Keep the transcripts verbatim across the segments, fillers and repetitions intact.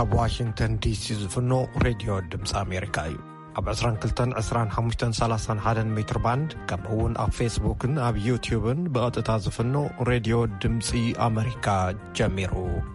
ካብ ዋሽንግተን ዲሲ ዝፍኖ ሬድዮ ድምፂ ኣሜሪካ እዩ። ኣብ عشرين كلتن عشرين خمسة ثلاثين ሓደ ሜትር ባንድ ከምኡውን ኣብ ፌስቡክን ኣብ ዩቲዩብን ብቐጥታ ዝፍኖ ሬድዮ ድምፂ ኣሜሪካ ጀሚሩ።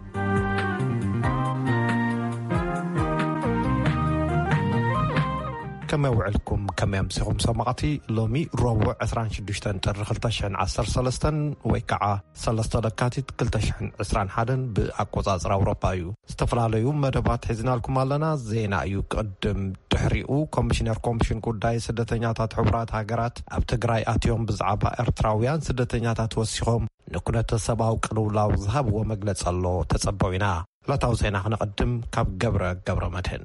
كما وعلكم كما يمسكم سماعتي لومي ربع عشرين شدشت طر ألفين وعشرة وثلاثة ويكعة ثلاثة دكاتيت ألفين وعشرين حدن بأقوزاز أوروبايو استفلاليو مدبات حزنا لكم لنا زينا يو قدم تحريقو كوميشنر كوميشن قداي سدتنياتات حبرات هاجرات أب تجراي أتيوم بزعبا إرتراويان سدتنياتات وسيهم نكونة سباو قلولاو ذهب ومجلس الله تسبوينا لا توزينا نقدم كاب جبرة جبرة مدهن.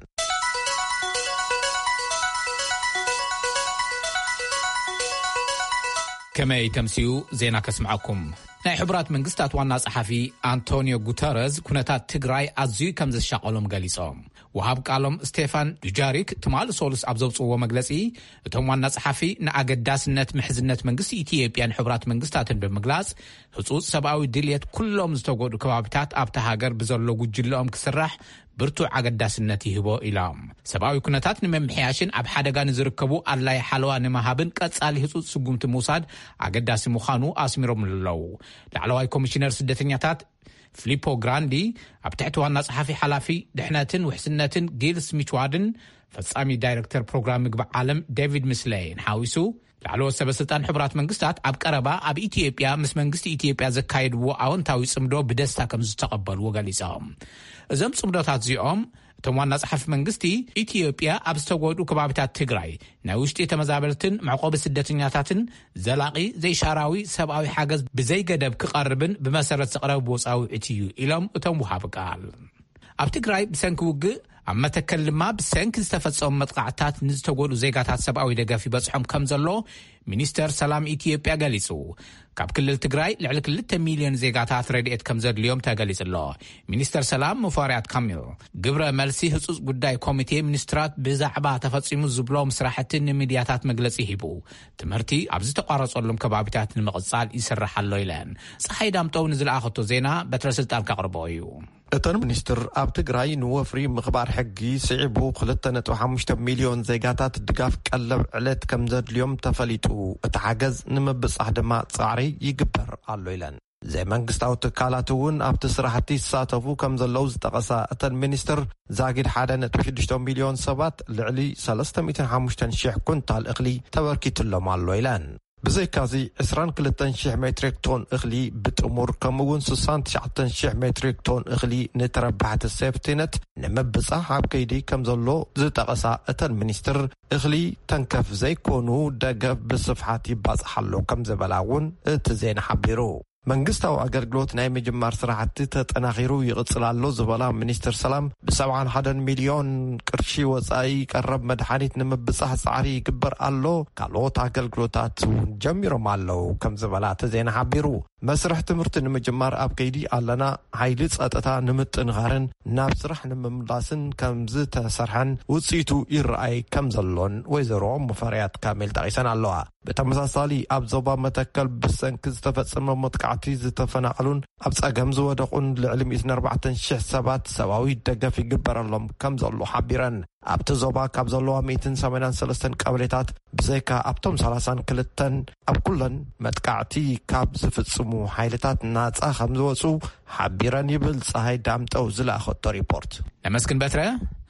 كما يتمسيو زينا كسمعكم ناي حبرات منقستات وانا صحفي أنطونيو غوتيريز كونتات تجراي أزيو كمز الشاقلهم قاليصهم وهاب قالهم ستيفان دوجاريك تمال سولس أبزوبس ومجلسي تم وانا صحفي نأقداس النت محزنت منقستي إثيوبيان حبرات منقستات بمجلس خصوص سبعوي ديليت كلهم زتوقعوا كبابتات أبتهاجر بزرلو جلهم كسرح برتو عقداسنتي هبو إلام سباوي كنتات نممحياشن أب حدقا نزركبو ألاي حلوة نمهابن قصالي حصوص سقومت موساد عقداس مخانو آسميروم للو لعلواي كوميشنر سدتنياتات فليبو غراندي أب تحتوها صحافي حلافي دحناتن وحسناتن جيل سميتوادن فصامي دايركتر بروغرام مقبع عالم ديفيد مسلين حاويسو لعلو سبستان حبرات منقستات أب قربا أب إثيوبيا مس منقست إثيوبيا زكايد وعون تاوي صمدو بدستا كمز تقبل وغاليسام እዞም ጽምዶታት እዚኦም እቶም ዋና ጸሓፊ መንግስቲ ኢትዮጵያ ኣብ ዝተጎዱ ከባቢታት ትግራይ ናይ ውሽጢ ተመዛበልትን ማዕቆብ ስደተኛታትን ዘላቂ ዘይሻራዊ ሰብኣዊ ሓገዝ ብዘይገደብ ክቐርብን ብመሰረት ዝቐረብ ወጻውዒት እዩ ኢሎም እቶም ውሃብ ቃል ኣብ ትግራይ ብሰንኪ ውግእ ኣብ መተከል ድማ ብሰንኪ ዝተፈጸሙ መጥቃዕታት ንዝተጎዱ ዜጋታት ሰብኣዊ ደገፍ ይበጽሖም ከም ዘሎ ሚኒስተር ሰላም ኢትዮጵያ ገሊጹ ካብ ክልል ትግራይ ልዕሊ ክልተ ሚልዮን ዜጋታት ረድኤት ከም ዘድልዮም ተገሊጹ ኣሎ ሚኒስተር ሰላም ሙፈሪያት ካሚል ግብረ መልሲ ህጹጽ ጉዳይ ኮሚቴ ሚኒስትራት ብዛዕባ ተፈጺሙ ዝብሎም ስራሕትን ሚድያታት መግለጺ ሂቡ ትምህርቲ ኣብ ዝተቋረጸሎም ከባቢታት ንምቕጻል ይስራሕ ኣሎ ኢለን ፀሓይ ዳምጠው ንዝለኣኸቶ ዜና በትረ ስልጣን ካቅርቦ እዩ እተን ሚኒስትር ኣብ ትግራይ ንወፍሪ ምኽባር ሕጊ ስዒቡ ክልተ ነጥቢ ሓሙሽተ ሚልዮን ዜጋታት ድጋፍ ቀለብ ዕለት ከም ዘድልዮም ተፈሊጡ እቲ ሓገዝ ንምብጻሕ ድማ ጻዕሪ ይግበር ኣሎ ኢለን ዘይ መንግስታዊ ትካላት እውን ኣብቲ ስራሕቲ ይሳተፉ ከም ዘለው ዝጠቐሳ እተን ሚኒስትር ዛጊድ ሓደ ነጥቢ ሽዱሽተ ሚልዮን ሰባት ልዕሊ ሰለስተ ሚእቲ ሓሙሽተ ሽሕ ኩንታል እኽሊ ተበርኪትሎም ኣሎ ኢለን ብዘይካዚ عشرين وثلاثة آلاف ሜትሪክ ቶን እኽሊ ብጥሙር ከምውን ስድሳ ትሽዓተ ሽሕ ሜትሪክ ቶን እኽሊ ንተረባሕቲ ሴፍቲነት ንምብጻሕ ኣብ ከይዲ ከም ዘሎ ዝጠቐሳ እተን ሚኒስትር እኽሊ ተንከፍ ዘይኮኑ ደገፍ ብስፍሓት ይባጽሓሉ ከም ዝበላውን እቲ ዜና ሓቢሩ መንግስታዊ አገልግሎት ናይ መጀመር ስራሕቲ ተጠናኺሩ ይቕጽላሎ ዝበላ ሚኒስትር ሰላም ብ71 ሚልዮን ቅርሺ ወጻኢ ቀረብ መድሓኒት ንምብጻሕ ጻዕሪ ይግበር ኣሎ ካልኦት አገልግሎታት ጀሚሮም ኣለው ከም ዝበላ ተዜና ሓቢሩ መስርሕ ትምህርቲ ንምጅማር ኣብ ከይዲ ኣለና ሃይሊ ጸጥታ ንምጥንኻርን ናብ ስራሕ ንምምላስን ከም ዝተሰርሐን ውጽኢቱ ይረኣይ ከም ዘሎን ወይዘሮ ሙፈሪያት ካሚል ጠቒሰን ኣለዋ በተመሳሳሊ ኣብ ዞባ መተከል ብሰንኪ ዝተፈጸመ መጥቃዕቲ ዝተፈናቀሉን ኣብ ጸገም ዝወደቁን ልዕሊ مئة وأربعة آلاف ሰባት ሰብኣዊ ደገፍ ይግበረሎም ከም ዘሎ ሓቢረን ኣብቲ ዞባ ካብ ዘለዋ مئة وثمانية وثلاثين ቀበሌታት ብዘይካ ኣብቶም ሰላሳ وክልተ ኣብ ኩለን መጥቃዕቲ ካብ ዝፍጽሙ ሓይልታት ናጻ ከም ዝወጹ ሓቢረን ይብል ፀሐይ ዳምጠው ዝለኣኸቶ ሪፖርት ለመስክን በትረ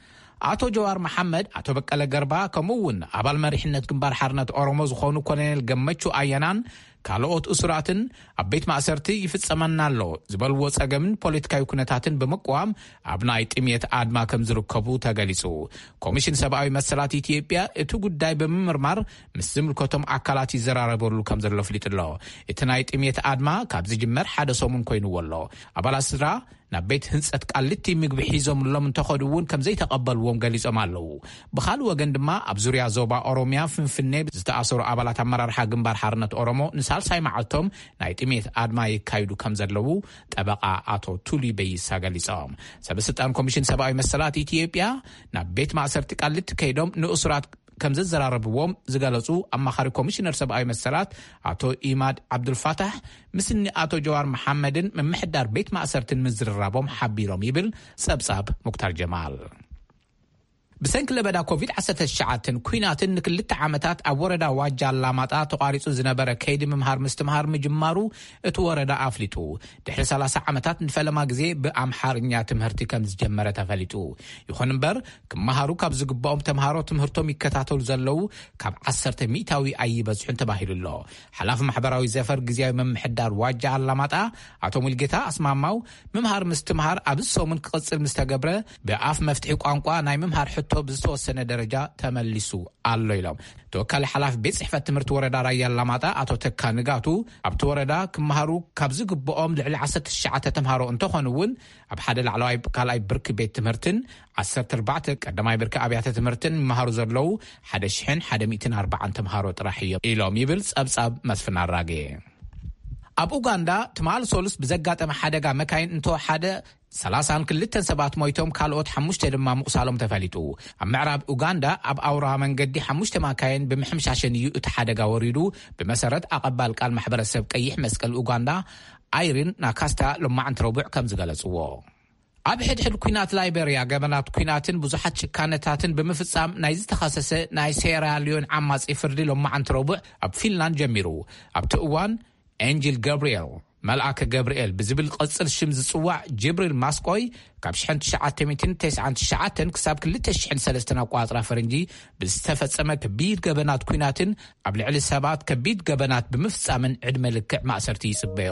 አቶ ጀዋር መሐመድ አቶ በቀለ ገርባ ከመውን አባል መሪሕነት ግንባር ሓርነት ኦሮሞ ዝኾኑ ኮሎኔል ገመቹ አየናን ካልኦት እስራትን አቤት ማእሰርቲ ይፍጸመናሎ ዝበልዎ ጸገምን ፖለቲካዊ ኩነታትን በመቋም አብናይ ጥሚት አድማ ከም ዝርከቡ ተገሊጹ ኮሚሽን ሰብአዊ መሰላት ኢትዮጵያ እቲ ጉዳይ በመምርማር ምስ ዝምልከቶም አካላት ይዘራረበሉ ከም ዘሎ ፍሊጥሎ እቲ ናይ ጥሚት አድማ ካብ ዝጅመር ሓደ ሰሙን ኮይኑ ወሎ አባላት ስራ ናብ ቤት ህንጸት ቃልቲ ምግቢ ሒዞም ሎም እንተኸዱውን ከም ዘይተቀበልዎም ገሊጾም ኣለው ብኻል ወገን ድማ ኣብ ዙርያ ዞባ ኦሮሚያ ፍንፍኔ ዝተኣሰሩ አባላት አመራርሓ ግንባር ሓርነት ኦሮሞ ንሳልሳይ መዓልቶም ናይ ጥሜት አድማ ይካይዱ ከም ዘለው ጠበቃ አቶ ቱሊ በይሳ ገሊጾም ሰበስልጣን ኮሚሽን ሰብአዊ መሰላት ኢትዮጵያ ናብ ቤት ማእሰርቲ ቃልቲ ከይዶም ንእስራት ከም ዝዘራረብዎም ዝገለጹ ኣማኻሪ ኮሚሽነር ሰብኣዊ መሰላት ኣቶ ኢማድ ዓብዱልፋታሕ ምስኒ ኣቶ ጀዋር መሐመድን መምሕዳር ቤት ማእሰርትን ምዝርራቦም ሓቢሮም ይብል ጸብጻብ ሙክታር ጀማል። ብሰንኪ ለበዳ ኮቪድ ዓሰርተ ትሽዓተ ኩናትን ንክልተ ዓመታት ኣብ ወረዳ ዋጃ አላማጣ ተቋሪጹ ዝነበረ ከይዲ ምምሃር ምስትምሃር ምጅማሩ እቲ ወረዳ ኣፍሊጡ ድሕሪ ሰላሳ ዓመታት ንፈለማ ግዜ ብኣምሓርኛ ትምህርቲ ከም ዝጀመረ ተፈሊጡ። ይኹን እምበር ክመሃሩ ካብ ዝግባኦም ተምሃሮ ትምህርቶም ይከታተሉ ዘለው ካብ ዓሰርተ ሚእታዊ ኣይበዝሑን ተባሂሉሎ። ሓላፊ ማሕበራዊ ዘፈር ግዜያዊ መምሕዳር ዋጃ አላማጣ ኣቶ ሙልጌታ ኣስማማው ምምሃር ምስትምሃር ኣብ ሰሙን ክቅጽል ምስተገብረ ብኣፍ መፍትሒ ቋንቋ ናይ ምምሃር ቶ ብዝተወሰነ ደረጃ ተመሊሱ ኣሎ ኢሎም። ተወካሊ ሓላፊ ቤት ጽሕፈት ትምህርቲ ወረዳ ራያ አላማጣ ኣቶ ተካ ንጋቱ ኣብቲ ወረዳ ክመሃሩ ካብ ዝግብኦም ልዕሊ ዓሰርተ ትሽዓተ ተምሃሮ እንተኾኑውን ኣብ ሓደ ላዕለዋይ ካልኣይ ብርኪ ቤት ትምህርትን ዓሰርተ ኣርባዕተ ቀዳማይ ብርኪ ኣብያተ ትምህርትን ይመሃሩ ዘለው ሓደ ሽሕን ሓደ ሚእትን ኣርባዓን ተምሃሮ ጥራሕ እዮም ኢሎም ይብል ጸብጻብ መስፍን ኣራጌ። ኣብ ኡጋንዳ ትማል ሶሉስ ብዘጋጠመ ሓደጋ መካይን እንተወሓደ ሰላሳ ወክልተ ሰባት ሞይቶም ካልኦት ሓሙሽተ ድማ ምቁሳሎም ተፈሊጡ። ኣብ ምዕራብ ኡጋንዳ ኣብ ኣውራ መንገዲ ሓሙሽተ መካይን ብምሕምሻሸን እዩ እቲ ሓደጋ ወሪዱ ብመሰረት ኣቐባል ቃል ማሕበረሰብ ቀይሕ መስቀል ኡጋንዳ ኣይሪን ናካስታ ሎማዓንቲ ረቡዕ ከም ዝገለጽዎ። ኣብ ሕድሕድ ኩናት ላይቤርያ ገበናት ኩናትን ብዙሓት ጭካነታትን ብምፍጻም ናይ ዝተኻሰሰ ናይ ሴራሊዮን ዓማጺ ፍርዲ ሎማዓንቲ ረቡዕ ኣብ ፊንላንድ ጀሚሩ። ኣብቲ እዋን ኤንጅል ገብርኤል መልአከ ገብርኤል ብዝብል ቅጽል ሽም ዝጽዋዕ ጅብሪል ማስቆይ ካብ ኣልፍ ትሽዓተ ሚእትን ትስዓን ትሽዓተን ክሳብ ክልተ ሽሕን ሰለስተ ኣቋጽራ ፈረንጂ ብዝተፈጸመ ከቢድ ገበናት ኩናትን ኣብ ልዕሊ ሰባት ከቢድ ገበናት ብምፍጻምን ዕድመ ልክዕ ማእሰርቲ ይጽበዮ።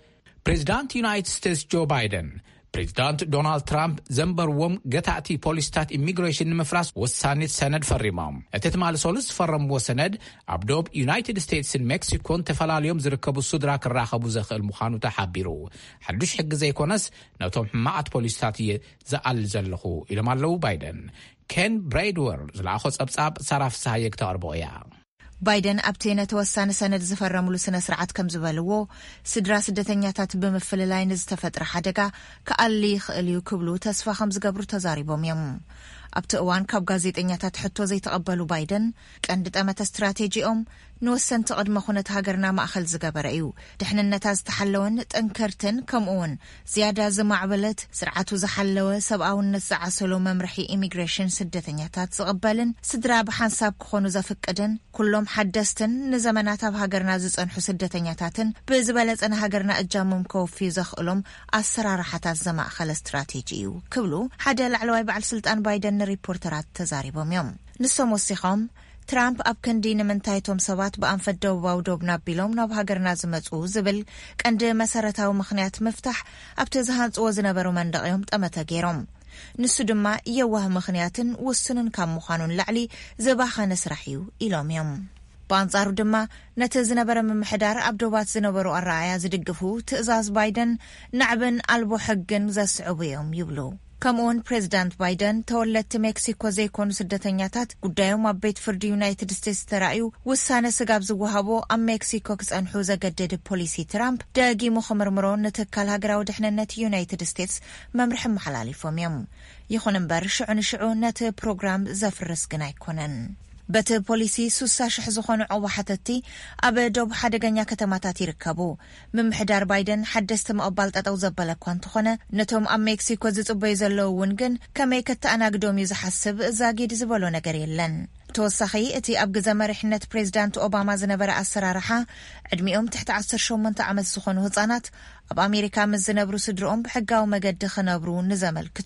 ፕሬዚዳንት ዩናይትድ ስቴትስ ጆ ባይደን ፕሬዚዳንት ዶናልድ ትራምፕ ዘንበርዎም ገታእቲ ፖሊስታት ኢሚግሬሽን ንምፍራስ ወሳኒት ሰነድ ፈሪሞም። እቲ ትማል ሶሉስ ዝፈረምዎ ሰነድ ኣብ ዶብ ዩናይትድ ስቴትስን ሜክሲኮን ተፈላለዮም ዝርከቡ ሱድራ ክራኸቡ ዘኽእል ምዃኑ ተሓቢሩ። ሓዱሽ ሕጊ ዘይኮነስ ነቶም ሕማዓት ፖሊስታት እየ ዝኣል ዘለኹ ኢሎም ኣለዉ ባይደን። ኬን ብሬድወር ዝለኣኾ ጸብጻብ ሳራፍ ሳሃየ ክተቕርቦ እያ። ባይደን ኣብቲ ነተወሳነ ሰነድ ዝፈረሙሉ ስነ ስርዓት ከም ዝበልዎ ስድራ ስደተኛታት ብምፍልላይ ንዝተፈጥረ ሓደጋ ከኣሊ ይኽእል እዩ ክብሉ ተስፋ ከም ዝገብሩ ተዛሪቦም እዮም። ኣብቲ እዋን ካብ ጋዜጠኛታት ሕቶ ዘይተቐበሉ ባይደን ቀንዲ ጠመተ ስትራቴጂኦም ንወሰንቲ ቅድመ ኩነት ሃገርና ማእኸል ዝገበረ እዩ። ድሕንነታ ዝተሓለወን ጠንከርትን ከምኡውን ዝያዳ ዝማዕበለት ስርዓቱ ዝሓለወ ሰብኣውነት ዝዓሰሎ መምርሒ ኢሚግሬሽን ስደተኛታት ዝቕበልን ስድራ ብሓንሳብ ክኾኑ ዘፍቅድን ኩሎም ሓደስትን ንዘመናት ኣብ ሃገርና ዝጸንሑ ስደተኛታትን ብዝበለጸነ ሃገርና እጃሞም ከውፊዩ ዘኽእሎም ኣሰራርሓታት ዘማእኸለ ስትራቴጂ እዩ ክብሉ ሓደ ላዕለዋይ በዓል ስልጣን ባይደን ንሪፖርተራት ተዛሪቦም እዮም። ንሶም ወሲኾም ትራምፕ ኣብ ክንዲ ንምንታይቶም ሰባት ብኣንፈት ደቡባዊ ዶብ ናቢሎም ናብ ሃገርና ዝመፁ ዝብል ቀንዲ መሰረታዊ ምኽንያት ምፍታሕ ኣብቲ ዝሃንፅዎ ዝነበሩ መንደቕ እዮም ጠመተ ገይሮም። ንሱ ድማ የዋህ ምኽንያትን ውስንን ካብ ምዃኑን ላዕሊ ዝባኸነ ስራሕ እዩ ኢሎም እዮም። በአንጻሩ ድማ ነቲ ዝነበረ ምምሕዳር ኣብ ዶባት ዝነበሩ ኣረኣያ ዝድግፉ ትእዛዝ ባይደን ናዕብን ኣልቦ ሕግን ዘስዕቡ እዮም ይብሉ። ከምኡውን ፕሬዚዳንት ባይደን ተወለድቲ ሜክሲኮ ዘይኮኑ ስደተኛታት ጉዳዮም ኣብ ቤት ፍርዲ ዩናይትድ ስቴትስ ተራእዩ ውሳነ ስጋብ ዝወሃቦ ኣብ ሜክሲኮ ክጸንሑ ዘገደድ ፖሊሲ ትራምፕ ደጊሙ ክምርምሮ ንትካል ሃገራዊ ድሕንነት ዩናይትድ ስቴትስ መምርሒ መሓላሊፎም እዮም። ይኹን እምበር ሽዑ ንሽዑ ነቲ ፕሮግራም ዘፍርስ ግን ኣይኮነን። በቲ ፖሊሲ ሱሳ ሽሕ ዝኾኑ ዕዋሓተቲ ኣብ ዶብ ሓደገኛ ከተማታት ይርከቡ። ምምሕዳር ባይደን ሓደስቲ መቕባል ጠጠው ዘበለ እኳ እንተኾነ ነቶም ኣብ ሜክሲኮ ዝጽበዩ ዘለዉ እውን ግን ከመይ ከተኣናግዶም እዩ ዝሓስብ ዛጊድ ዝበሎ ነገር የለን። ተወሳኺ እቲ ኣብ ግዜ መሪሕነት ፕሬዚዳንት ኦባማ ዝነበረ ኣሰራርሓ ዕድሚኦም ትሕቲ ዓሰርተ ሸሞንተ ዓመት ዝኾኑ ህጻናት ኣብ ኣሜሪካ ምስ ዝነብሩ ስድሮኦም ብሕጋዊ መገዲ ክነብሩ ንዘመልክቱ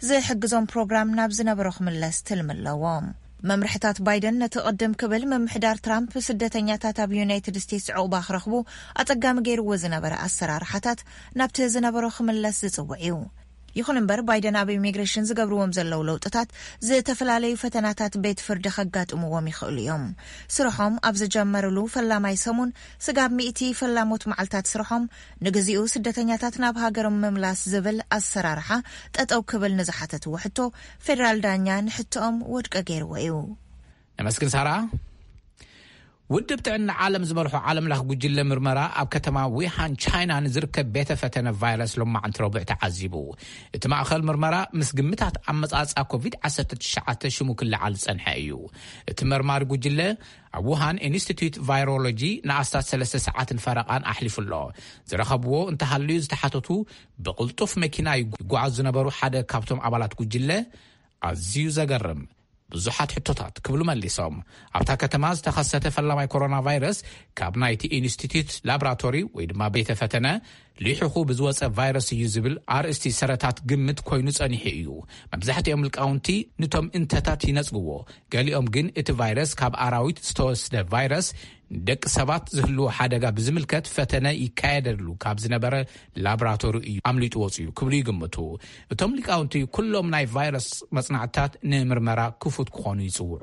ዝሕግዞም ፕሮግራም ናብ ዝነበሮ ክምለስ ትልምለዎም። መምርሕታት ባይደን ነቲ ቅድም ክብል ምምሕዳር ትራምፕ ስደተኛታት ኣብ ዩናይትድ ስቴትስ ዕቑባ ክረኽቡ ኣጸጋሚ ገይርዎ ዝነበረ ኣሰራርሓታት ናብቲ ዝነበሮ ክምለስ ዝጽውዕ እዩ። ይኹን እምበር ባይደን ኣብ ኢሚግሬሽን ዝገብርዎም ዘለው ለውጥታት ዝተፈላለዩ ፈተናታት ቤት ፍርዲ ከጋጥምዎም ይኽእሉ እዮም። ስርሖም ኣብ ዝጀመሩሉ ፈላማይ ሰሙን ስጋብ ሚእቲ ፈላሞት መዓልታት ስርሖም ንግዚኡ ስደተኛታት ናብ ሃገሮም ምምላስ ዝብል ኣሰራርሓ ጠጠው ክብል ንዝሓተት ውሕቶ ፌደራል ዳኛ ንሕቶኦም ውድቀ ገይርዎ እዩ። ነመስግን ሳራ ውድብ ጥዕና ዓለም ዝመርሑ ዓለም ለኽ ጉጅለ ምርመራ ኣብ ከተማ ዊሃን ቻይና ንዝርከብ ቤተ ፈተነ ቫይረስ ሎማዓንቲ ረቡዕ ተዓዚቡ እቲ ማእኸል ምርመራ ምስ ግምታት ኣመጻጻ ኮቪድ ዓሰርተ ትሽዓተ ሽሙ ክለዓል ጸንሐ እዩ እቲ መርማሪ ጉጅለ ኣብ ውሃን ኢንስቲትዩት ቫይሮሎጂ ንኣስታት ሰለስተ ሰዓትን ፈረቓን ኣሕሊፉሎ ዝረኸብዎ እንተሃልዩ ዝተሓተቱ ብቕልጡፍ መኪና ይጓዓዙ ዝነበሩ ሓደ ካብቶም ኣባላት ጉጅለ ኣዝዩ ዘገርም ብዙሓት ሕቶታት ክብሉ መሊሶም ኣብታ ከተማ ዝተኸሰተ ፈላማይ ኮሮና ቫይረስ ካብ ናይቲ ኢንስቲትዩት ላቦራቶሪ ወይ ድማ ቤተ ፈተነ ሊሑኹ ብዝወፀ ቫይረስ እዩ ዝብል ኣርእስቲ ሰረታት ግምት ኮይኑ ጸኒሑ እዩ መብዛሕትኦም ልቃውንቲ ንቶም እንተታት ይነጽግዎ ገሊኦም ግን እቲ ቫይረስ ካብ ኣራዊት ዝተወስደ ቫይረስ ደቂ ሰባት ዝህልዎ ሓደጋ ብዝምልከት ፈተነ ይካየደሉ ካብ ዝነበረ ላቦራቶሪ እዩ ኣምሊጡ ወፅዩ ክብሉ ይግምቱ እቶም ልቃውንቲ ኩሎም ናይ ቫይረስ መጽናዕታት ንምርመራ ክፉት ክኾኑ ይጽውዑ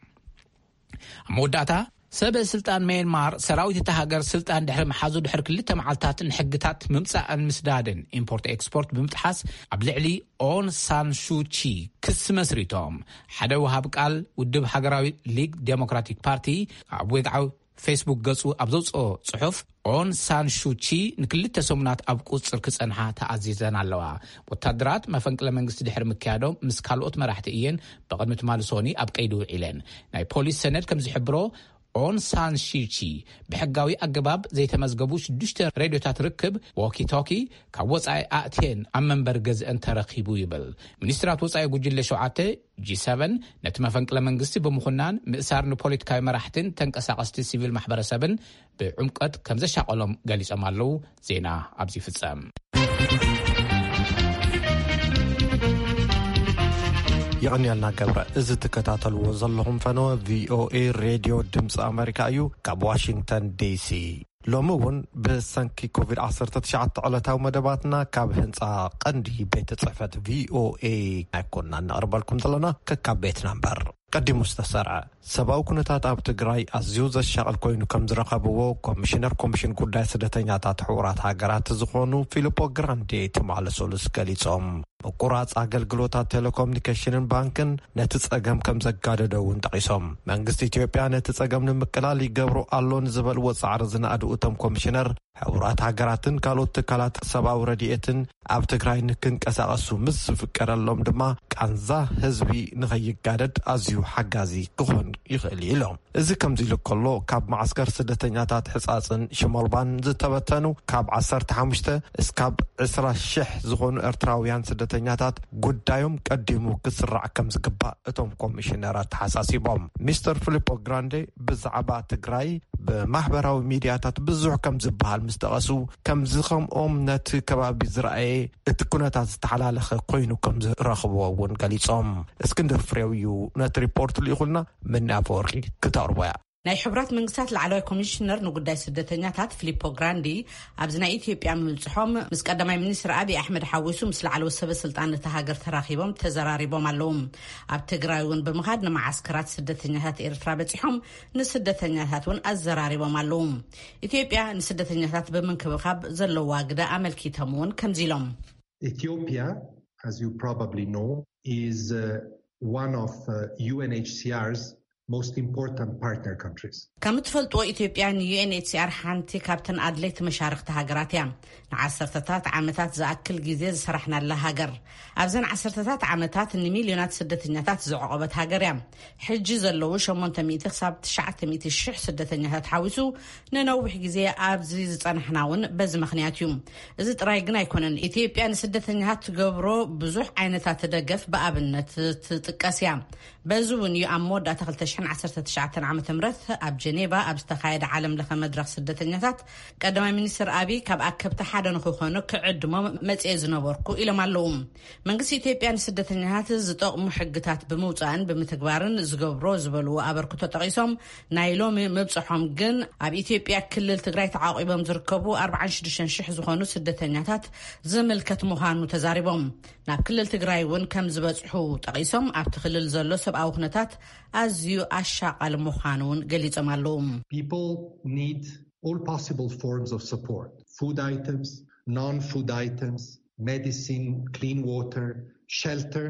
መወዳእታ ሰበ ስልጣን ሚያንማር ሰራዊት እቲ ሃገር ስልጣን ድሕሪ መሓዙ ድሕሪ ክልተ መዓልታት ንሕግታት ምምጻእን ምስዳድን ኢምፖርት ኤክስፖርት ብምጥሓስ ኣብ ልዕሊ ኦን ሳን ሱቺ ክስ መስሪቶም ሓደ ወሃብ ቃል ውድብ ሃገራዊ ሊግ ዴሞክራቲክ ፓርቲ ኣብ ወግዓዊ ፌስቡክ ገጹ ኣብ ዘውፅኦ ጽሑፍ ኦን ሳን ሱቺ ንክልተ ሰሙናት ኣብ ቁጽር ክጸንሓ ተኣዚዘን ኣለዋ ወታደራት መፈንቅለ መንግስቲ ድሕሪ ምክያዶም ምስ ካልኦት መራሕቲ እየን ብቕድሚ ትማሊ ሶኒ ኣብ ቀይዲ ውዒለን ናይ ፖሊስ ሰነድ ከም ዝሕብሮ ኦን ሳን ሱቺ ብሕጋዊ ኣገባብ ዘይተመዝገቡ ሽዱሽተ ሬድዮታት ርክብ ዎኪቶኪ ካብ ወፃኢ ኣእትየን ኣብ መንበር ገዝአን ተረኺቡ ይብል ሚኒስትራት ወፃኢ ጉጅለ ሸውዓተ ጂ ሰቨን ነቲ መፈንቅለ መንግስቲ ብምኹናን ምእሳር ንፖለቲካዊ መራሕትን ተንቀሳቐስቲ ሲቪል ማሕበረሰብን ብዕምቀት ከም ዘሻቐሎም ገሊጾም ኣለው ዜና ኣብዚ ፍጸም ይቕንያልና ገብረ እዚ ትከታተልዎ ዘለኹም ፈነወ ቪኦኤ ሬድዮ ድምፂ ኣሜሪካ እዩ ካብ ዋሽንግተን ዲሲ ሎሚ እውን ብሰንኪ ኮቪድ ዓሰርተ ትሽዓተ ዕለታዊ መደባትና ካብ ህንፃ ቀንዲ ቤተ ጽሕፈት ቪኦኤ ኣይኮንና ነቕርበልኩም ዘለና ከካብ ቤትና እምበር ቀዲሙ ዝተሰርዐ ሰብኣዊ ኩነታት ኣብ ትግራይ ኣዝዩ ዘሻቕል ኮይኑ ከም ዝረኸብዎ ኮሚሽነር ኮሚሽን ጉዳይ ስደተኛታት ሕቡራት ሃገራት ዝኾኑ ፊሊፖ ግራንዴ ትማለሶሉስ ገሊጾም ምቁራጽ ኣገልግሎታት ቴሌኮሙኒኬሽንን ባንክን ነቲ ጸገም ከም ዘጋደደውን ጠቒሶም መንግስቲ ኢትዮጵያ ነቲ ጸገም ንምቅላል ይገብሮ ኣሎ ንዝበልዎ ጻዕሪ ዝነኣድኡ እቶም ኮሚሽነር ሕቡራት ሃገራትን ካልኦት ትካላት ሰብኣዊ ረድኤትን ኣብ ትግራይ ንክንቀሳቐሱ ምስ ዝፍቀደሎም ድማ ቃንዛ ህዝቢ ንኸይጋደድ ኣዝዩ ሓጋዚ ክኾን ይኽእል ኢሎም እዚ ከምዚ ኢሉ ከሎ ካብ ማዓስከር ስደተኛታት ሕጻጽን ሽመልባን ዝተበተኑ ካብ ዓሰርተ ሓሙሽተ እስካብ ዕስራ ሽሕ ዝኾኑ ኤርትራውያን ስደተኛታት ጉዳዮም ቀዲሙ ክስራዕ ከም ዝግባእ እቶም ኮሚሽነራት ሓሳሲቦም ሚስተር ፊሊፖ ግራንዴ ብዛዕባ ትግራይ ብማሕበራዊ ሚድያታት ብዙሕ ከም ዝበሃል ምስ ጠቐሱ ከም ዝኸምኦም ነቲ ከባቢ ዝረኣየ እቲ ኩነታት ዝተሓላለኸ ኮይኑ ከም ዝረኽብዎ እውን ገሊጾም እስክንድር ፍሬው እዩ ነቲ ሪፖርት ልኢኹልና ምን ኣፈወርቂ ክተቕርቦያ ናይ ሕቡራት መንግስታት ላዕለዋይ ኮሚሽነር ንጉዳይ ስደተኛታት ፊሊፖ ግራንዲ ኣብዚ ናይ ኢትዮጵያ ምብጽሖም ምስ ቀዳማይ ሚኒስትር አብይ አሕመድ ሓዊሱ ምስ ላዕለዎት ሰበስልጣን ነቲ ሃገር ተራኺቦም ተዘራሪቦም ኣለዉ ኣብ ትግራይ እውን ብምኻድ ንማዓስከራት ስደተኛታት ኤርትራ በጺሖም ንስደተኛታት እውን ኣዘራሪቦም ኣለዉ ኢትዮጵያ ንስደተኛታት ብምንክብኻብ ዘለዋ ግደ ኣመልኪቶም እውን ከምዚ ኢሎም Ethiopia, as you probably know, is uh, one of uh, U N H C R's most important partner countries. ከም ትፈልጥዎ ኢትዮጵያ ን ዩ ኤን ኤች ሲ አር ሓንቲ ካብተን ኣድለይቲ መሻርክቲ ሃገራት እያ ንዓሰርተታት ዓመታት ዝኣክል ግዜ ዝሰራሕናላ ሃገር ኣብዘን ዓሰርተታት ዓመታት ንሚልዮናት ስደተኛታት ዝዕቆበት ሃገር እያ ሕጂ ዘለዉ ሸሞንተ ሚእቲ ክሳብ ትሽዓተ ሚእቲ ሽሕ ስደተኛታት ሓዊሱ ንነዊሕ ግዜ ኣብዚ ዝጸንሕናውን በዚ ምኽንያት እዩ እዚ ጥራይ ግን ኣይኮነን ኢትዮጵያ ንስደተኛታት ትገብሮ ብዙሕ ዓይነታት ደገፍ ብኣብነት ትጥቀስ እያ በዚ እውን እዩ ኣብ መወዳእታ ክልተ ሽሕን ዓሰርተ ትሽዓተ ዓመተ ምህረት ኣብ ጀኔቫ ኣብ ዝተኻየደ ዓለም ለኸ መድረኽ ስደተኛታት ቀዳማይ ሚኒስትር አብይ ካብ ኣከብቲ ሓደ ንኽኾኑ ክዕድሞም መጽኤ ዝነበርኩ ኢሎም ኣለዉ መንግስቲ ኢትዮጵያ ንስደተኛታት ዝጠቕሙ ሕግታት ብምውፃእን ብምትግባርን ዝገብሮ ዝበልዎ ኣበርክቶ ጠቒሶም ናይ ሎሚ ምብጽሖም ግን ኣብ ኢትዮጵያ ክልል ትግራይ ተዓቂቦም ዝርከቡ ኣርባዓን ሽዱሽተን ሽሕ ዝኾኑ ስደተኛታት ዝምልከት ምዃኑ ተዛሪቦም ናብ ክልል ትግራይ እውን ከም ዝበጽሑ ጠቒሶም ኣብቲ ክልል ዘሎ ሰብኣዊ ኩነታት ኣዝዩ ኣሻቓሊ ምዃኑን ገሊጾም ኣለዉ People need all possible forms of support. Food items, non-food items, medicine, clean water, shelter.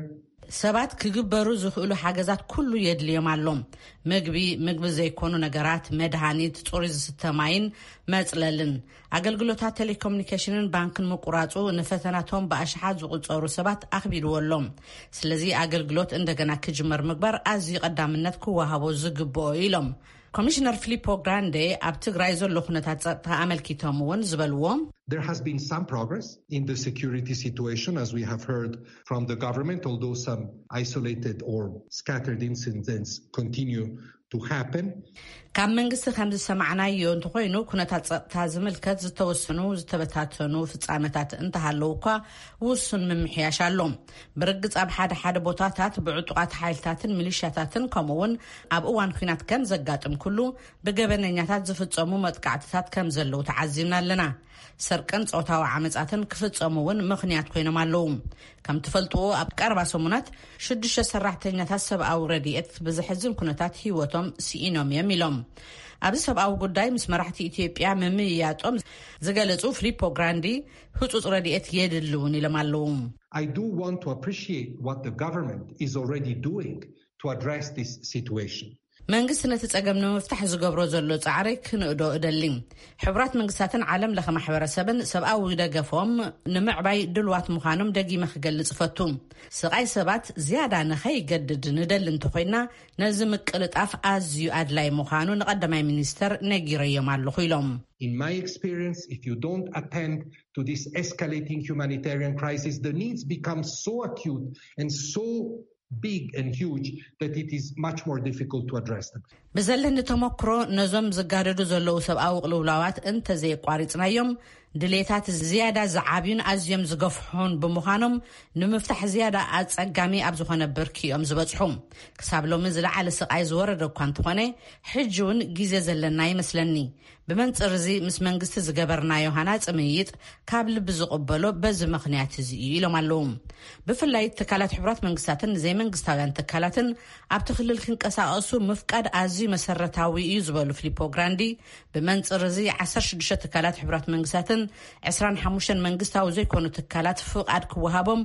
ሰባት ክግበሩ ዝኽእሉ ሓገዛት ኩሉ የድልዮም ኣሎም ምግቢ ምግቢ ዘይኮኑ ነገራት መድሃኒት ጽሩይ ዝተማይን መጽለልን ኣገልግሎታት ቴሌኮሙኒኬሽንን ባንክን ምቁራጹ ንፈተናቶም በኣሽሓት ዝቁጸሩ ሰባት ኣኽቢልዎሎም ስለዚ ኣገልግሎት እንደገና ክጅመር ምግባር ኣዝዩ ቀዳምነት ክወሃቦ ዝግብኦ ኢሎም ኮሚሽነር ፊሊፖ ግራንዴ ኣብ ትግራይ ዘሎ ኩነታት ጸጥታ ኣመልኪቶም እውን ዝበልዎም There has been some progress in the security situation, as we have heard from the government, although some isolated or scattered incidents continue to happen. ካብ መንግስቲ ከም ዝሰማዕናዮ እንተኮይኑ ኩነታት ጸጥታ ዝምልከት ዝተወሰኑ ዝተበታተኑ ፍጻመታት እንተሃለዉ እኳ ውሱን ምምሕያሽ ኣሎም ብርግጽ ኣብ ሓደ ሓደ ቦታታት ብዕጡቃት ሓይልታትን ሚሊሻታትን ከምኡውን ኣብ እዋን ኩናት ከም ዘጋጥም ኩሉ ብገበነኛታት ዝፍጸሙ መጥቃዕትታት ከም ዘለዉ ተዓዚምና ኣለና ሰርቀን ጾታዊ ዓመጻትን ክፍጸሙ እውን ምኽንያት ኮይኖም ኣለዉ ከም ትፈልጥዎ ኣብ ቀረባ ሰሙናት ሽዱሽተ ሰራሕተኛታት ሰብኣዊ ረድኤት ብዝሕዝን ኩነታት ህይወቶም ሲኢኖም እዮም ኢሎም ኣብዚ ሰብኣዊ ጉዳይ ምስ መራሕቲ ኢትዮጵያ ምምይያጦም ዝገለጹ ፊሊፖ ግራንዲ ህጹጽ ረድኤት የድልውን ኢሎም ኣለዉ I do want to appreciate what the government is already doing to address this situation. መንግስቲ ነቲ ጸገም ንምፍታሕ ዝገብሮ ዘሎ ጻዕሪ ክንእዶ እደሊ ሕብራት መንግስታትን ዓለም ለኸ ማሕበረሰብን ሰብኣዊ ደገፎም ንምዕባይ ድልዋት ምዃኖም ደጊመ ክገልጽ ፈቱ ስቃይ ሰባት ዝያዳ ንኸይገድድ ንደሊ እንተኮይና ነዚ ምቅልጣፍ ኣዝዩ ኣድላይ ምዃኑ ንቀዳማይ ሚኒስተር ነጊረዮም ኣለኹ ኢሎም In my experience, if you don't attend to this escalating humanitarian crisis, the needs become so acute and so big and huge that it is much more difficult to address them. ብዘለኒ ተሞክሮ ነዞም ዝጋደዱ ዘለዉ ሰብኣዊ ቅልውላዋት እንተዘይቋሪጽናዮም ድሌታት ዝያዳ ዝዓብዩን ኣዝዮም ዝገፍሑን ብምዃኖም ንምፍታሕ ዝያዳ ኣጸጋሚ ኣብ ዝኾነ ብርኪ እዮም ዝበጽሑ ክሳብ ሎሚ ዝለዓለ ስቃይ ዝወረደ እኳ እንተኾነ ሕጂ እውን ግዜ ዘለና ይመስለኒ ብመንጽር እዚ ምስ መንግስቲ ዝገበርናዮ ሃናፅ ምይይጥ ካብ ልቢ ዝቕበሎ በዚ ምኽንያት እዚ እዩ ኢሎም ኣለዉ ብፍላይ ትካላት ሕብራት መንግስታትን ዘይመንግስታውያን ትካላትን ኣብቲ ክልል ክንቀሳቐሱ ምፍቃድ ኣዝዩ መሰረታዊ እዩ ዝበሉ ፊሊፖ ግራንዲ ብመንጽር እዚ ዓሰርተ ሽዱሽተ ትካላት ሕብራት መንግስታትን عشرين وخمسة መንግስታዊ ዘይኮኑ ትካላት ፍቃድ ክወሃቦም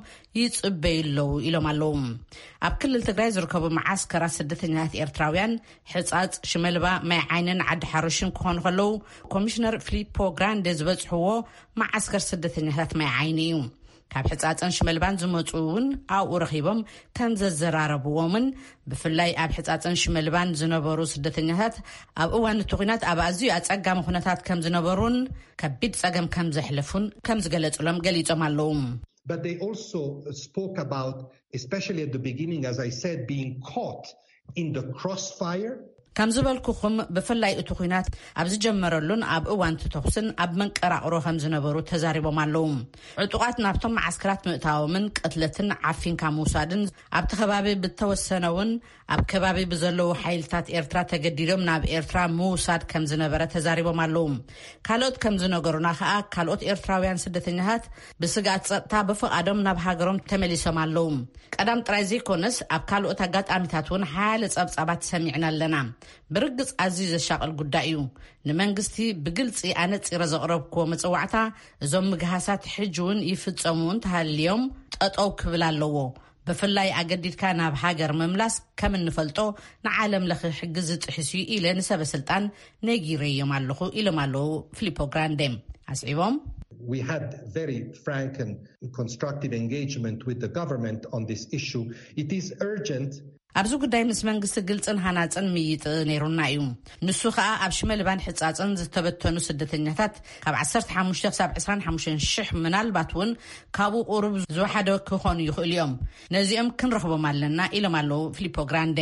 ይጽበይለው ኢሎም ኣለዉ ኣብ ክልል ትግራይ ዝርከቡ ማዓስከራት ስደተኛታት ኤርትራውያን ሕጻጽ ሽመልባ ማይ ዓይንን ዓዲ ሓርሽን ክኾኑ ከለዉ ኮሚሽነር ፊሊፖ ግራንዴ ዝበጽሕዎ ማዓስከር ስደተኛታት ማይ ዓይኒ እዩ ካብ ሕጻጽን ሽመልባን ዝመጹውን ኣብኡ ረኺቦም ከም ዘዘራረብዎምን ብፍላይ ኣብ ሕጻጽን ሽመልባን ዝነበሩ ስደተኛታት ኣብ እዋን ትኹናት ኣብ ኣዝዩ ኣጸጋሚ ኩነታት ከም ዝነበሩን ከቢድ ጸገም ከም ዘሕልፉን ከም ዝገለጹሎም ገሊጾም ኣለዉ But they also spoke about, especially at the beginning, as I said, being caught in the crossfire. ከም ዝበልኩኹም ብፍላይ እቲ ኩናት ኣብ ዝጀመረሉን ኣብ እዋን ተተኹስን ኣብ መንቀራቕሮ ከም ዝነበሩ ተዛሪቦም ኣለዉ ዕጡቃት ናብቶም ማዓስከራት ምእታዎምን ቅትለትን ዓፊንካ ምውሳድን ኣብቲ ከባቢ ብተወሰነውን ኣብ ከባቢ ብዘለዉ ሓይልታት ኤርትራ ተገዲዶም ናብ ኤርትራ ምውሳድ ከም ዝነበረ ተዛሪቦም ኣለዉ ካልኦት ከም ዝነገሩና ከዓ ካልኦት ኤርትራውያን ስደተኛታት ብስጋት ጸጥታ ብፍቃዶም ናብ ሃገሮም ተመሊሶም ኣለዉ ቀዳም ጥራይ ዘይኮነስ ኣብ ካልኦት ኣጋጣሚታት እውን ሓያለ ጸብጻባት ሰሚዕና ኣለና ብርግጽ ኣዝዩ ዘሻቅል ጉዳይ እዩ ንመንግስቲ ብግልጽ ኣነጽረ ዘቕረብክዎ መጽዋዕታ እዞም ምግሃሳት ሕጂውን ይፍጸሙን ተሃልዮም ጠጠው ክብል ኣለዎ ብፍላይ ኣገዲድካ ናብ ሃገር መምላስ ከም እንፈልጦ ንዓለም ለኺ ሕግዝ ጥሕሲ ኢለ ንሰበስልጣን ነጊረዮም ኣለኹ ኢሎም ኣለዉ ፊሊፖ ግራንዴ ኣስዒቦም We had very frank and constructive engagement with the government on this issue. It is urgent ኣብዚ ጉዳይ ምስ መንግስቲ ግልጽን ሃናጽን ምይጥ ነይሩና እዩ ንሱ ከዓ ኣብ ሽመልባን ሕጻጽን ዝተበተኑ ስደተኛታት ካብ ዓሰርተ ሓሙሽተ ክሳብ عشرين وخمسين ሽሕ ምናልባት እውን ካብኡ ቁሩብ ዝወሓደ ክኾኑ ይኽእሉ እዮም ነዚኦም ክንረኽቦም ኣለና ኢሎም ኣለዉ ፊሊፖ ግራንዴ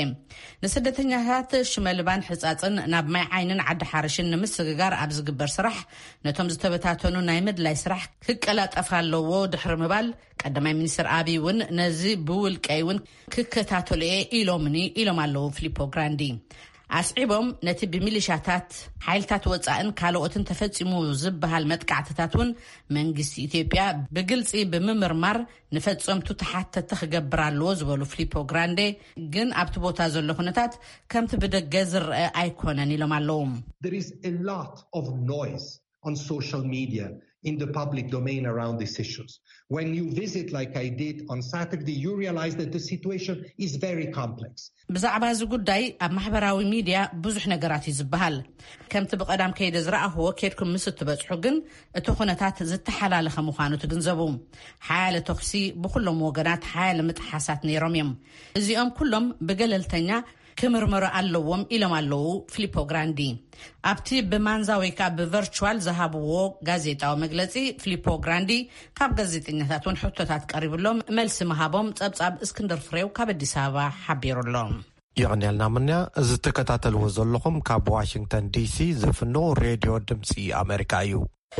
ንስደተኛታት ሽመልባን ሕጻጽን ናብ ማይ ዓይንን ዓዲ ሓርሽን ንምስግጋር ኣብ ዝግበር ስራሕ ነቶም ዝተበታተኑ ናይ ምድላይ ስራሕ ክቀላጠፍ ኣለዎ ድሕሪ ምባል ቀዳማይ ሚኒስትር አብይ እውን ነዚ ብውልቀይውን ክከታተሉ ኢሎምኒ ኢሎም ኣለዉ ፊሊፖ ግራንዲ ኣስዒቦም ነቲ ብሚሊሻታት ሓይልታት ወጻእን ካልኦትን ተፈጺሙ ዝበሃል መጥቃዕትታትን መንግስቲ ኢትዮጵያ ብግልጽ ብምምርማር ንፈጸምቱ ተሓተተ ክገብር ኣለዎ ዝበሉ ፊሊፖ ግራንዴ ግን ኣብቲ ቦታ ዘሎ ኩነታት ከምቲ ብደገ ዝርአ ኣይኮነን ኢሎም ኣለዉ There is a lot of noise on social media in the public domain around these issues. When you visit, like I did on Saturday, you realize that the situation is very complex. ብዛዕባ እዚ ጉዳይ ኣብ ማሕበራዊ ሚድያ ብዙሕ ነገራት ይዝበሃል ከምቲ ብቀዳም ከይደ ዝረኣኽዎ ከድኩም ምስ እትበጽሑ ግን እቲ ኩነታት ዝተሓላለኸ ምዃኑ ትግንዘቡ ሓያለ ተኽሲ ብኩሎም ወገናት ሓያለ ምጥሓሳት ነይሮም እዮም እዚኦም ኩሎም ብገለልተኛ ክምርመሩ ኣለዎም ኢሎም ኣለዉ ፊሊፖ ግራንዲ ኣብቲ ብማንዛ ወይ ከዓ ብቨርቹዋል ዝሃብዎ ጋዜጣዊ መግለጺ ፊሊፖ ግራንዲ ካብ ጋዜጠኛታት ውን ሕቶታት ቀሪብሎም መልሲ መሃቦም ጸብጻብ እስክንድር ፍሬው ካብ አዲስ አበባ ሓቢሩሎም ይቕንያልና ምንያ እዚ ተከታተልዎ ዘለኹም ካብ ዋሽንግተን ዲሲ ዝፍኖ ሬድዮ ድምፂ ኣሜሪካ እዩ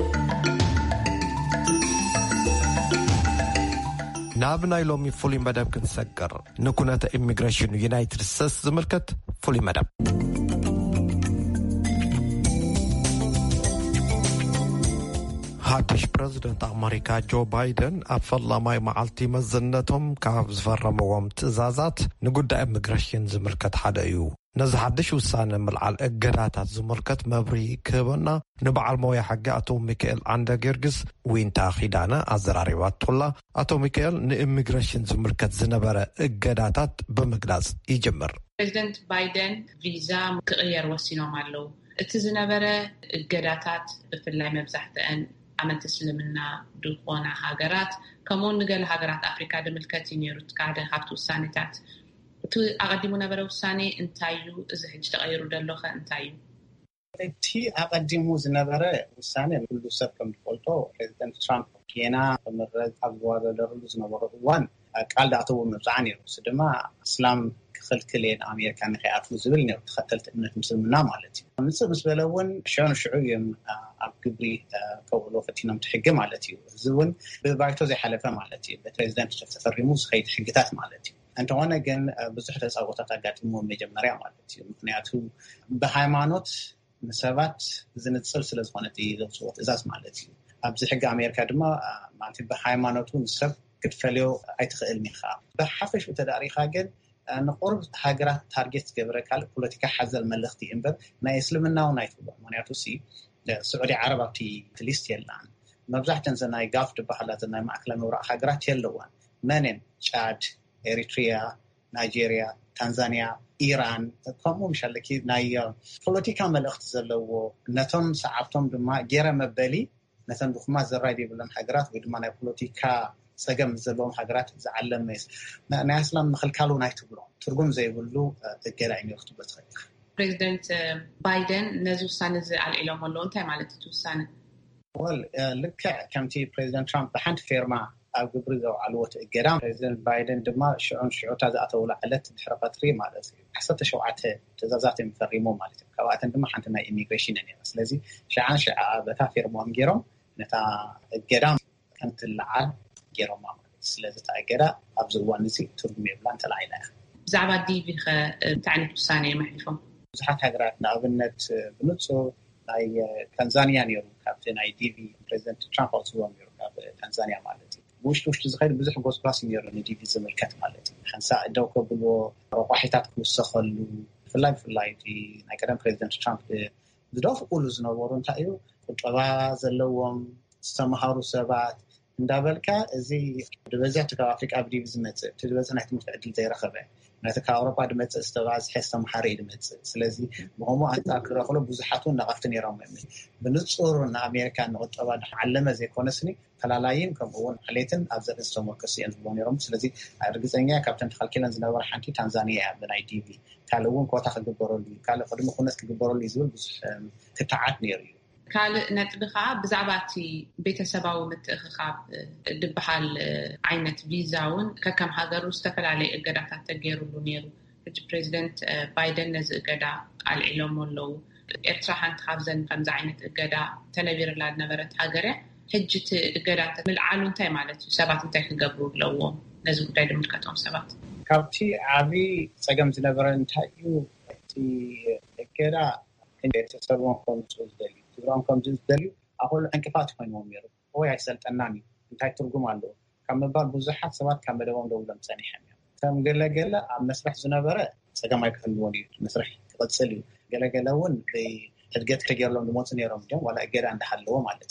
ናብ ናይ ሎሚ ፍሉይ መደብ ክንሰግር ንኩነተ ኢሚግሬሽን ዩናይትድ ስቴትስ ዝምልከት ፍሉይ መደብ ሓድሽ ፕረዚደንት ኣሜሪካ ጆ ባይደን ኣብ ፈላማይ መዓልቲ መዝነቶም ካብ ዝፈረምዎም ትእዛዛት ንጉዳይ ኢሚግሬሽን ዝምልከት ሓደ እዩ ነዚ ሓድሽ ውሳነ ምልዓል እገዳታት ዝምልከት መብሪ ክህበና ንበዓል ሞያ ሓጊ ኣቶ ሚካኤል አንደጌርግስ ዊንታ ኺዳነ ኣዘራሪባትላ ኣቶ ሚካኤል ንኢሚግሬሽን ዝምልከት ዝነበረ እገዳታት ብምግላጽ ይጅምር ፕሬዚደንት ባይደን ቪዛ ክቕየር ወሲኖም ኣለዉ እቲ ዝነበረ እገዳታት ብፍላይ መብዛሕትአን ኣመንቲ እስልምና ድኾና ሃገራት ከምኡውን ንገለ ሃገራት ኣፍሪካ ድምልከት ይነሩት ካደ ካብቲ ውሳኔታት እቲ ኣቐዲሙ ነበረ ውሳኔ እንታይ እዩ እዚ ሕጂ ተቐይሩ ደሎኸ እንታይ እዩ እቲ ኣቐዲሙ ዝነበረ ውሳኔ ኩሉ ሰብ ከም ዝፈልጦ ፕሬዚደንት ትራምፕ ኬና ምረጥ ኣብ ዝዋገደሉ ዝነበረ እዋን ቃል ዳእተዎ ምብዛዕ ነይሩ እዚ ድማ እስላም ክኽልክል የን ኣሜሪካ ንኸይኣትዉ ዝብል ነይሩ ተኸተልቲ እምነት ምስልምና ማለት እዩ ምፅእ ምስ በለ እውን ሽዑ ሽዑ እዮም ኣብ ግብሪ ከውዕሎ ፈቲኖም ትሕጊ ማለት እዩ እዚ እውን ብባይቶ ዘይሓለፈ ማለት እዩ ብፕሬዚደንት ተፈሪሙ ዝኸይድ ሕግታት ማለት እዩ እንተኾነ ግን ብዙሕ ተጻውታት ኣጋጢሞ መጀመርያ ማለት እዩ ምክንያቱ ብሃይማኖት ንሰባት ዝንፅል ስለ ዝኾነ ዘውፅኦ ትእዛዝ ማለት እዩ ኣብዚ ሕጊ ኣሜሪካ ድማ ማለት ብሃይማኖቱ ንሰብ ክትፈልዮ ኣይትኽእልኒ ኢኻ ብሓፈሽ ተዳሪኻ ግን ንቁርብ ሃገራት ታርጌት ዝገብረ ካልእ ፖለቲካ ሓዘል መልእኽቲ እምበር ናይ እስልምና እውን ኣይትብሎም ምክንያቱ ሲ ስዑዲ ዓረብ ኣብቲ ሊስት የላን መብዛሕትአን ናይ ጋፍ ድበሃላት ናይ ማእከላዊ ምብራቕ ሃገራት የለዋን መንን ጫድ ኤሪትሪያ ናይጄሪያ ታንዛኒያ ኢራን ከምኡ ምሻለኪ ናይ ፖለቲካ መልእኽቲ ዘለዎ ነቶም ሰዓብቶም ድማ ጌረ መበሊ ነተን ድኹማ ዝራይ ብለን ሃገራት ወይ ድማ ናይ ፖለቲካ ሰገም ዘለዎም ሃገራት ዝዓለም ናይ እስላም ምኽልካሉ ናይ ትብሎ ትርጉም ዘይብሉ እገዳ እዩ ክትበት ኸይክ ፕሬዚደንት ባይደን ነዚ ውሳነ እዚ ኣልዒሎም ኣለዉ እንታይ ማለት እቲ ውሳነ ወል ልክዕ ከምቲ ፕሬዚደንት ትራምፕ ብሓንቲ ፌርማ ኣብ ግብሪ ዘውዓልዎ እገዳ ፕሬዚደንት ባይደን ድማ ሽዑን ሽዑታ ዝኣተውላ ዕለት ድሕሪ ቀትሪ ማለት እዩ ዓሰርተ ሸውዓተ ትእዛዛት የሚፈሪሙ ማለት እዩ ካብኣተን ድማ ሓንቲ ናይ ኢሚግሬሽን ነይራ ስለዚ ሸዓን ሸዓ በታ ፌርሞም ገይሮም ነታ እገዳ ከምትለዓል ገይሮም ማለት ስለዚ ተኣገዳ ኣብዚ እዋን እዚ ትርጉም የብላ እንተላዒላ እያ ብዛዕባ ዲቪ ኸ እንታይ ዓይነት ውሳነ የመሕሊፎም ብዙሓት ሃገራት ንኣብነት ብንጹር ናይ ታንዛንያ ነይሩ ካብቲ ናይ ዲቪ ፕሬዚደንት ትራምፕ ኣውፅዎም ነይሩ ካብ ታንዛንያ ማለት እዩ ውሽጢ ውሽጢ ዝኸይድ ብዙሕ ጎስጓስ ነይሩ ንዲቪ ዝምልከት ማለት እዩ ሓንሳእ ደው ከብልዎ ረቋሒታት ክውሰኸሉ ብፍላይ ብፍላይ ናይ ቀደም ፕሬዚደንት ትራምፕ ዝደፍቁሉ ዝነበሩ እንታይ እዩ ቁጠባ ዘለዎም ዝተምሃሩ ሰባት እንዳበልካ እዚ ድበዚያ ካብ ኣፍሪቃ ብዲቪ ዝመፅእ እቲ ድበዚያ ናይ ትምህርቲ ዕድል ዘይረኸበ ነቲ ካብ ኣውሮፓ ድመፅእ ዝተባዝሐ ዝተምሃረ እዩ ድመፅእ ስለዚ ብኸምኡ ኣንጻር ክረኽሎ ብዙሓት እውን ነቐፍቲ ነይሮም እዮም ብንጹር ንኣሜሪካ ንቁጠባ ዓለመ ዘይኮነስኒ ተላላይን ከምኡውን ዕሌትን ኣብ ዘርኢ ዝተመርከሱ እዮም ዝብሎ ነይሮም ስለዚ እርግፀኛ ካብተን ተኸልኪለን ዝነበረ ሓንቲ ታንዛንያ እያ ብናይ ዲቪ ካልእ እውን ኮታ ክግበረሉ እዩ ካልእ ቅድሚ ኩነት ክግበረሉ እዩ ዝብል ብዙሕ ክትዓት ነይሩ እዩ ካልእ ነጥቢ ከዓ ብዛዕባ እቲ ቤተሰባዊ ምትእኽኻብ ድበሃል ዓይነት ቪዛ እውን ከከም ሃገሩ ዝተፈላለዩ እገዳታት ተገይሩሉ ነይሩ ሕጂ ፕሬዚደንት ባይደን ነዚ እገዳ ኣልዒሎም ኣለዉ ኤርትራ ሓንቲ ካብዘን ከምዚ ዓይነት እገዳ ተነቢርላ ዝነበረት ሃገር እያ ሕጂ እቲ እገዳታት ምልዓሉ እንታይ ማለት እዩ ሰባት እንታይ ክገብሩ ኣለዎም ነዚ ጉዳይ ድምልከቶም ሰባት ካብቲ ዓብዪ ፀገም ዝነበረ እንታይ እዩ እቲ እገዳ ቤተሰቦም ከምፅኡ ዝደልዩ ትግራም ከምዚ ዝደልዩ ኣሁሉ ዕንቅፋት ኮይኖም ነይሩ ወይ ኣይሰልጠናን እዩ እንታይ ትርጉም ኣለዎ ካብ ምባል ብዙሓት ሰባት ካብ መደቦም ደውሎም ፀኒሖም እዮም ከም ገለገለ ኣብ መስርሕ ዝነበረ ፀገም ኣይክህልዎን እዩ መስርሕ ክቕፅል እዩ ገለገለ እውን ብእድገት ከገይርሎም ዝመፁ ነይሮም እዮም ዋላ እገዳ እንዳሃለዎ ማለት እዩ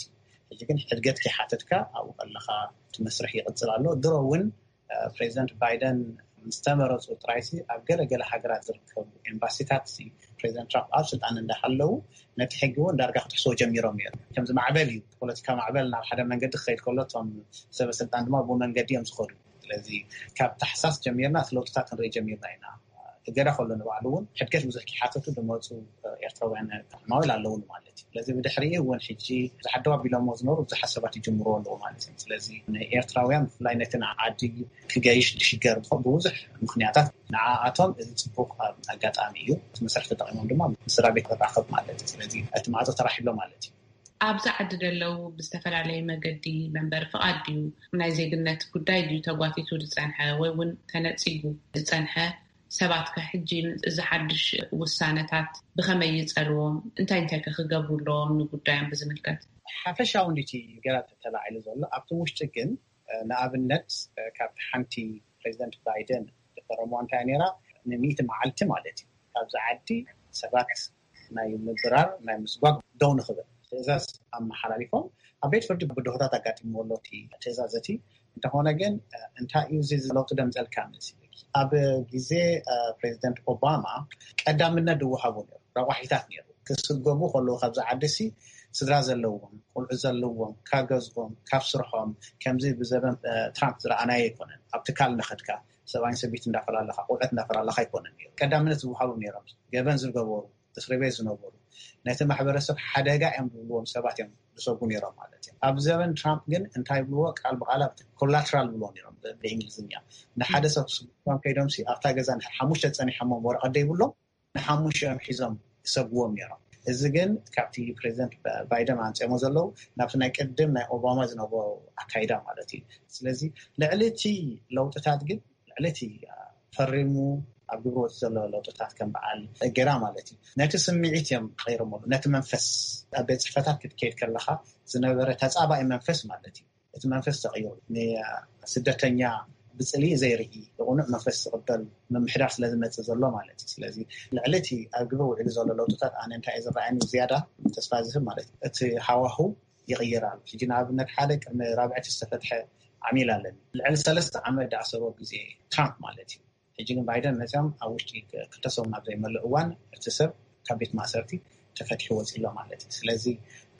لكن حدقت كي حاتتك أو قلخا تمسرح يقتصلالو درون بريزيدنت بايدن مستمرت وترايسي أبقى قال حجرات زركب إمباسيتات سي بريزيدنت ترامب أرسل أن ندحلو نتحقون درجة تحسو جميرة مير كم زي معبلي قلت كم معبلنا حدا من قد خيل كلهم سبب سلطان ما بون من قد يمسخر الذي كاب تحساس جميرنا ثلوتات نري جميرنا هنا تقدر خلونا بعلون حدكش بزكي حاطته دموتو يرتوي عن ما ولا لون مالتي لازم بدحريه ونحجي حدوا بلا مزنور وزحسبات يجمروا له مالتي لازم يرتراويان لاينتنا عادي كجيش دشيغر بوزح مخنياتات نعاتهم تصبوق اغاطاميو مسرح تطقمهم دما مسرا بيت راخب مالتي لازم اتماعته ترحب له مالتي أبز عدد لو بستفعل عليه مجدي منبر فقديو من زيجنت كدايديو تقاتي تود صنحة وين تنتصيبو صنحة سبعة كحجين إذا حدش والسنتات بخميز أروم أنت أنت كخجبوا لهم نقدام بزملكات حفشة ونتي قالت تبع إلى زول أبتوش تجن نقابل النت كابت حنتي بريزيدنت بايدن رموان تانيرا نميت معلتي مالتي أبز عدي سبعة ما يمدرار ما يمسبق دون خبر إذا أم حلاليفهم أبيت فرد بدهورا تقاتي مولوتي تزازتي أنت هنا جن أنت يوزز لو تدمز الكامل أب جزء بريزيدنت أوباما قدامنا دو حاول رواحيتات نيرو كسجمو خلوا خبز عدسي سدراز اللوم كل عز اللوم كاجزهم كافسرهم كم زي بزمن ترامب ترى أنا يكونن أبتكال نخدك سواء سبيت ندخل على خا قلت ندخل على خا يكونن قدامنا دو حاول نيرو جبان زرقوا تسريبيز نوبرو نتما حبرسب حداقة يملوهم سبعة يوم بسوقون يرام عادتين أبزمن ترامب جن انتاي بلوك على بقالة collateral بلون يرام بالإنجليزية نحدث سبحان كيدوم سي أفتاجزان حموش تاني حمام ورا قدي بلون نحموش يوم حزام سبوهم يرام إذا جن كابتي بريزيدنت بايدن عن سموزلو نفسنا يقدم نا أوباما زنبوا أكيدا عادتين سلزي لعلتي لو تتعجب لعلتي فرمو أبغى أوصل لوطات كم بعال الجرام علتي نتسمعيت يوم غير مول نتمنفس أبيت فتاة كتير كلها زنبرة تسعة منفس مالتي تمنفس تغير ني سدتنيا بسلي زي رئي لقونا منفس قبل من محدث لازم نتزلوا مالتي لازم لعلتي أبغى إذا لوطات أنا أنت إذا رأني زيادة تسفازهم مالتي تحاوه يغير على في جناب حالك رابعة السفتحة عميلة لنا العل ثلاث عمل عصروا بزي ترامب مالتي يجين بايدن مثلا أوشتي كتصوم زي ملؤوان ارتسب كبيت ماسرتي تفتح وزيلا مالتي سلازي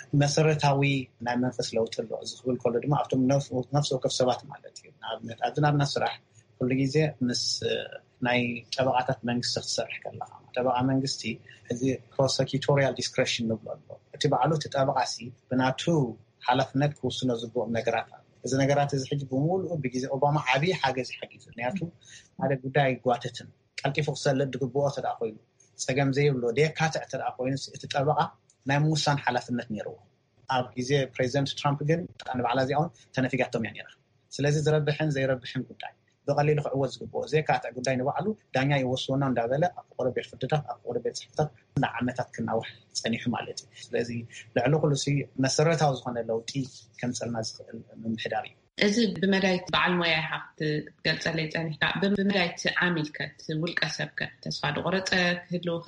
مسرتاوي ناي منفس لو تلو زخبل كل دما أفتم نفسه كفسبات مالتي أدنى بنسرح كل جزء مس ناي تبعات منجست تسرح كلها تبع منجستي هذه prosecutorial discretion نبلغ تبعلو تتابع سي بناتو حلفنك كوسنا زبوع نجارات إذا نجارات إذا حج بمول بجزء أوباما عبي حاجة زي حاجة نياتو هذا بداية قواتتن كان كيف وصل للدقبوات الأخوين سجم زي بلو ده كاتع الأخوين تتابع ما موسان حلفنك نيرو أب جزء بريزيدنت ترامب جن أنا بعلى زي أون تنافقتهم يعني رح سلازي زربحن زي ربحن قداي بقليل أوز قبوا زي كاتع قداي نوعلو دنيا يوصلنا ندابله أقول بيت فتته أقول بيت سحته نعمتك كنا واحد ثاني حمالتي سلازي لعلو كل شيء مسرته وزخنا لو تي كم سلمة من حداري إذا بمداية بعل ما يحط قلت عليه ثاني بمداية عامل كت والكسب كت تسفاد غرت هلو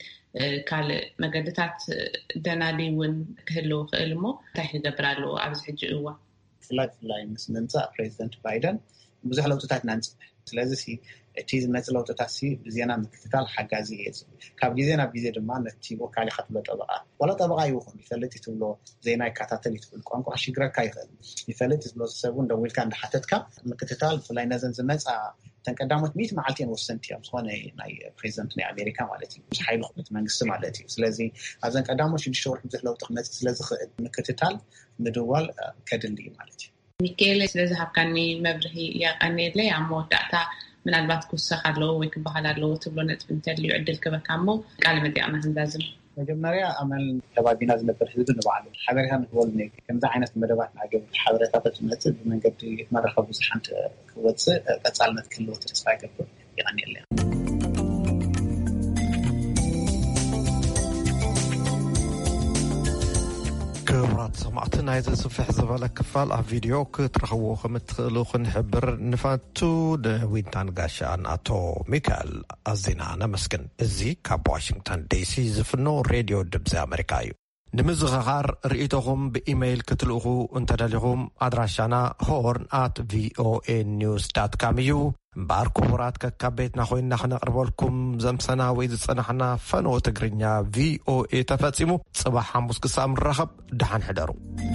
كال مجدات دنالي ون هلو علمه تحت دبرالو عبز حج هو لا لا ننسى بريزيدنت بايدن بزح لو تتعنا ننسى لازم تيز مثل لو تتعسي بزينا مكتال حجازي هذا كاب جزينا بيزيد ما نتيبو كالي خطبة طبقة ولا طبقة يوهم يفلتي تقوله زينا كاتاتلي تقول كونكو عشيقرا كايخل يفلتي تقوله سبون دويل كان حتتك مكتال فلاي نزن زمز تنقدامت ميت معلتين والسنتيام صواني ناي بريزنت ناي أمريكا مالتي مش حيلو خبط منقسم مالتي سلازي هذا قدامه شو الشغل بزح لو تقمت سلازي مكتال مدوال كدلي مالتي ميكيل سلازي حقاني مبرهي يا قاني لي عمو تأتا من البات كوسخ على ويكبه على لو تبلونت بنتلي يعدل كبكامو قال مدي أنا هندازم مجمريا أمل شبابينا زنبر حدود نبعله حبرها متولني كم ذا عينة مدبات معجب حبرها تبت من قبل مرة خبز حنت كوتس أتصالنا كله تسفاي قبل يعني اللي كبرات سمعتنا إذا صفح زبالة كفال على فيديو كترخوه خمتخلو خنحبر نفاتو دوينتان قاشان أتو ميكال أزينا نمسكن إزي كاب واشنطن دي سي زفنو راديو دبزي أمريكايو ንምዝኻኻር ርእይቶኹም ብኢሜይል ክትልእኹ እንተደሊኹም ኣድራሻና ሆርን ኣት ቪኦኤ ኒውስ ዳት ካም እዩ። እምበኣር ክቡራት ከካብ ቤትና ኮይንና ክነቕርበልኩም ዘምሰና ወይ ዝጸናሕና ፈኖ ትግርኛ ቪኦኤ ተፈጺሙ ጽባሕ ሓሙስ ክሳብ ንራኸብ ድሓን ሕደሩ።